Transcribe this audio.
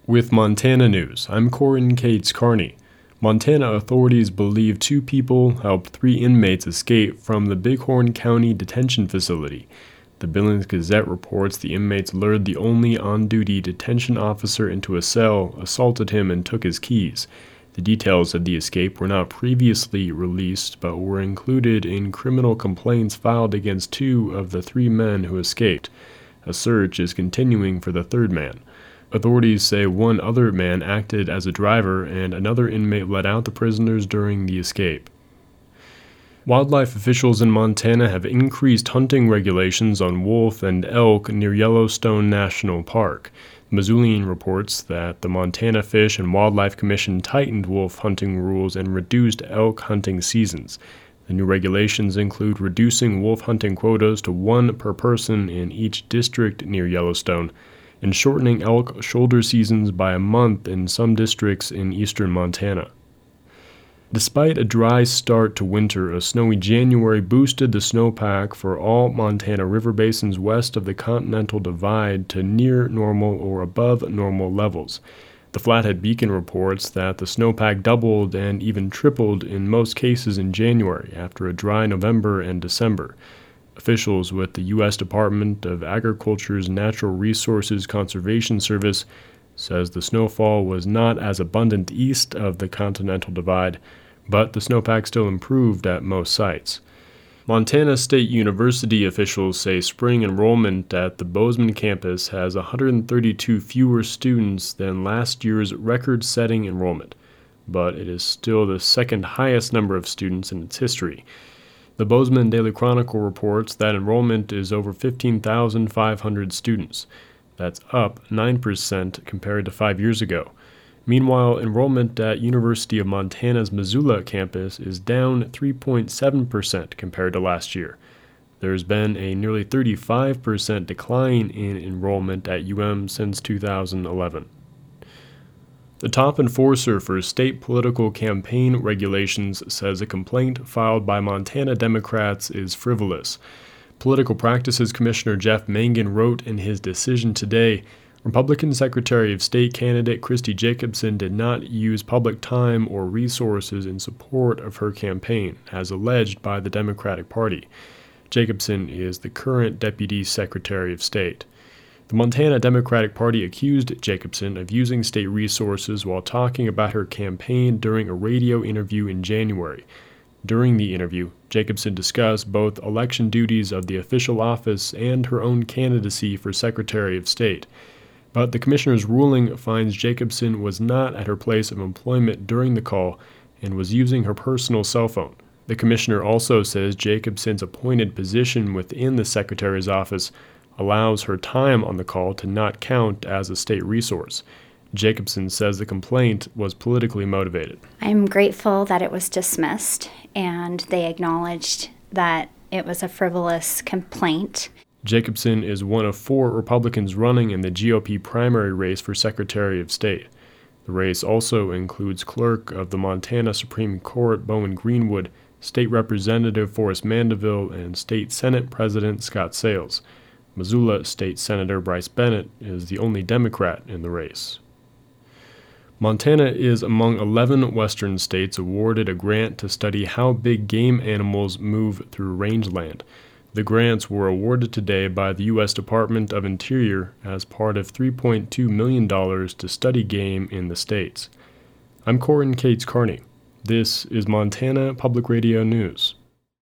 With Montana News, I'm Corin Cates Carney. Montana authorities believe 2 people helped 3 inmates escape from the Bighorn County Detention Facility. The Billings Gazette reports the inmates lured the only on-duty detention officer into a cell, assaulted him, and took his keys. The details of the escape were not previously released, but were included in criminal complaints filed against 2 of the 3 men who escaped. A search is continuing for the 3rd man. Authorities say 1 other man acted as a driver and another inmate let out the prisoners during the escape. Wildlife officials in Montana have increased hunting regulations on wolf and elk near Yellowstone National Park. The Missoulian reports that the Montana Fish and Wildlife Commission tightened wolf hunting rules and reduced elk hunting seasons. The new regulations include reducing wolf hunting quotas to 1 per person in each district near Yellowstone, and shortening elk shoulder seasons by a month in some districts in eastern Montana. Despite a dry start to winter, a snowy January boosted the snowpack for all Montana river basins west of the Continental Divide to near normal or above normal levels. The Flathead Beacon reports that the snowpack doubled and even tripled in most cases in January after a dry November and December. Officials with the U.S. Department of Agriculture's Natural Resources Conservation Service says the snowfall was not as abundant east of the Continental Divide, but the snowpack still improved at most sites. Montana State University officials say spring enrollment at the Bozeman campus has 132 fewer students than last year's record-setting enrollment, but it is still the 2nd highest number of students in its history. The Bozeman Daily Chronicle reports that enrollment is over 15,500 students. That's up 9% compared to 5 years ago. Meanwhile, enrollment at University of Montana's Missoula campus is down 3.7% compared to last year. There's been a nearly 35% decline in enrollment at since 2011. The top enforcer for state political campaign regulations says a complaint filed by Montana Democrats is frivolous. Political Practices Commissioner Jeff Mangan wrote in his decision today, Republican Secretary of State candidate Christy Jacobson did not use public time or resources in support of her campaign, as alleged by the Democratic Party. Jacobson is the current Deputy Secretary of State. The Montana Democratic Party accused Jacobson of using state resources while talking about her campaign during a radio interview in January. During the interview, Jacobson discussed both election duties of the official office and her own candidacy for Secretary of State. But the commissioner's ruling finds Jacobson was not at her place of employment during the call and was using her personal cell phone. The commissioner also says Jacobson's appointed position within the secretary's office allows her time on the call to not count as a state resource. Jacobson says the complaint was politically motivated. I'm grateful that it was dismissed and they acknowledged that it was a frivolous complaint. Jacobson is one of 4 Republicans running in the GOP primary race for Secretary of State. The race also includes clerk of the Montana Supreme Court Bowen Greenwood, State Representative Forrest Mandeville, and State Senate President Scott Sayles. Missoula State Senator Bryce Bennett is the only Democrat in the race. Montana is among 11 western states awarded a grant to study how big game animals move through rangeland. The grants were awarded today by the U.S. Department of Interior as part of $3.2 million to study game in the states. I'm Corin Cates Carney. This is Montana Public Radio News.